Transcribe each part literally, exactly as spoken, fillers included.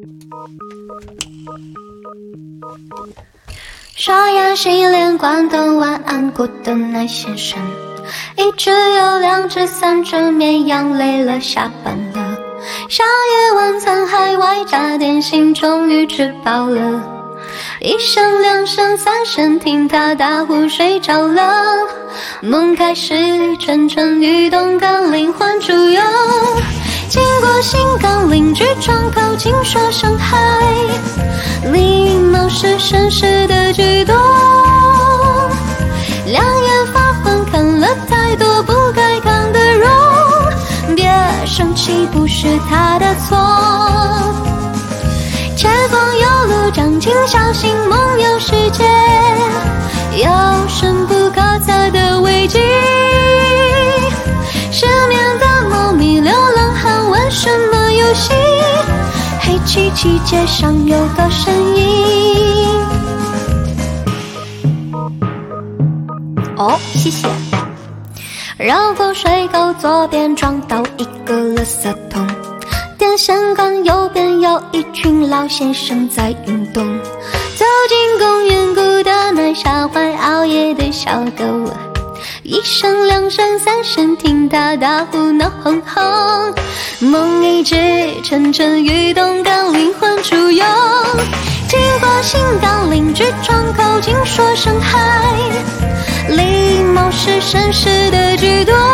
刷牙洗脸关灯晚安过的那些神，一只有两只三只绵羊累了下班了，宵夜晚餐还外加点心，终于吃饱了。一声两声三声听他打呼睡着了，梦开始蠢蠢欲动，刚灵魂出游。经过新港邻居窗口，请说声嗨，礼貌是绅士的举动。两眼发昏，看了太多不该看的容，别生气，不是他的错。前方有路，掌轻小心，梦游世界有深不可测的危机。失眠的猫咪，流浪汉玩什么游戏？黑漆漆街上有个身影。哦，谢谢。绕过水沟，左边撞到一个垃圾桶，电线杆右边有一群老先生在运动。走进公园，孤单地吓坏熬夜的小狗，一声两声三声听他打呼闹哄哄，梦一直蠢蠢欲动，刚灵魂出游。经过新港邻居窗口，请说声嗨，礼貌是绅士的举动。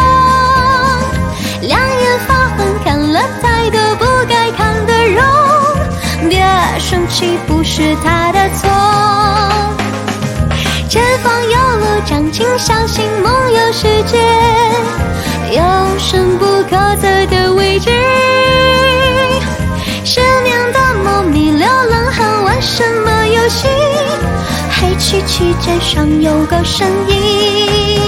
两眼发昏，看了太多不该看的容，别生气，不是他的错。前方有路，掌轻小心，梦游世界有深不可测的危机。失眠的猫咪，流浪汉玩什么游戏？黑漆漆街上有个身影。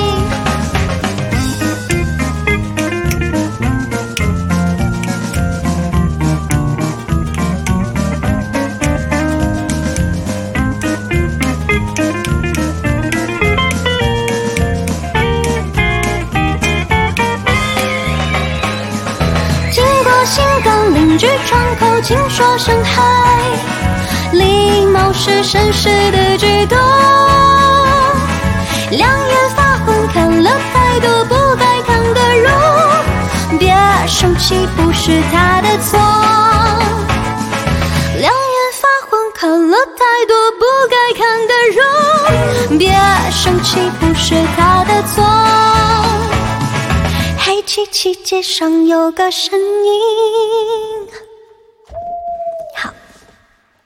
新港邻居窗口，请说声嗨，礼貌是绅士的举动。两眼发昏，看了太多不该看的容，别生气，不是他的错。两眼发昏，看了太多不该看的容，别生气，不是他的错。黑漆漆街上有个身影。